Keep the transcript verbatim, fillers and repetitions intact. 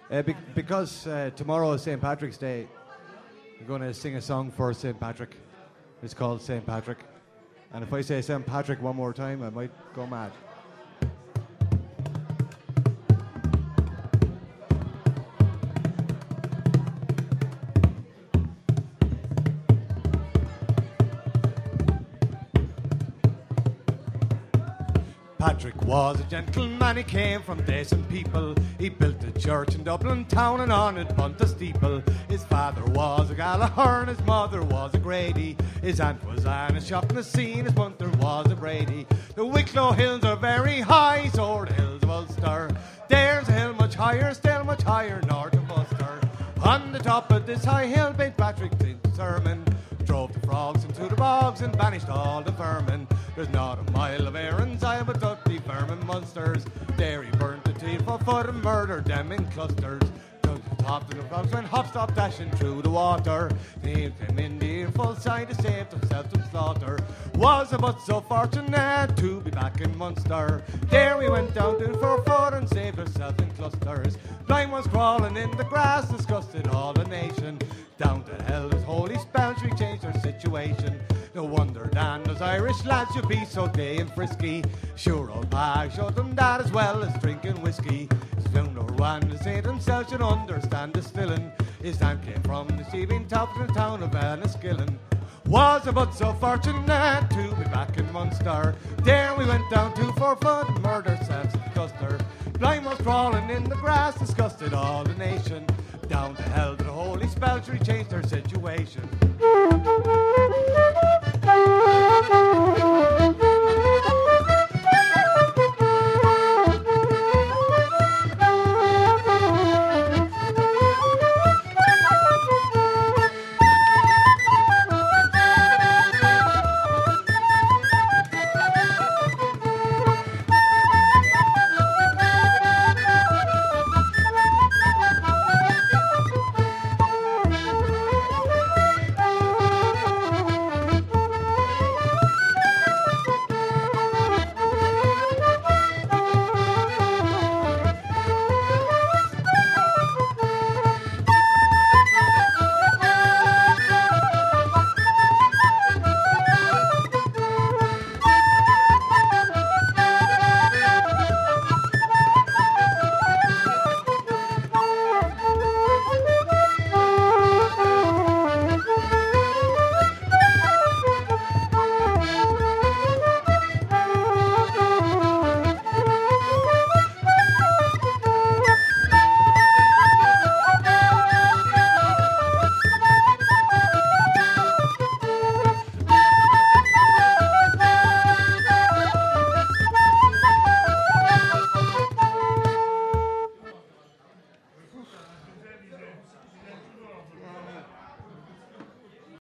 Uh, be- because uh, tomorrow is Saint Patrick's Day, I'm going to sing a song for Saint Patrick. It's called Saint Patrick. And if I say Saint Patrick one more time, I might go mad. Patrick was a gentleman, he came from decent people. He built a church in Dublin town and on it bunt a steeple. His father was a Gallagher and his mother was a Grady. His aunt was Anna shop in the scene, his mother was a Brady. The Wicklow hills are very high, so are the hills of Ulster. There's a hill much higher, still much higher north of Ulster. On the top of this high hill, Saint Patrick did the sermon. Drove the frogs into the bogs and banished all the vermin. There's not a mile of errands I but dirty vermin monsters. There he burnt the teeth for foot and murdered them in clusters. Top of the frogs went hop stop dashing through the water. They came in the full side to save themselves from slaughter. Was a but so fortunate to be back in Munster. There we went down to four foot and saved ourselves in clusters. Blind was crawling in the grass, disgusted all the nation. Down to hell his holy spells, we changed our situation. No wonder Dan, those Irish lads should be so gay and frisky. Sure old Pag showed them that as well as drinking whiskey. Soon or one to say themselves should understand distilling. His aunt came from the sheeping top of the town of Enniskillen. Was but so fortunate to be back in Munster. There we went down to four foot and murdered ourselves in cluster. Blind was crawling in the grass, disgusted all the nation. Down to hell to the holy spells, we changed our situation.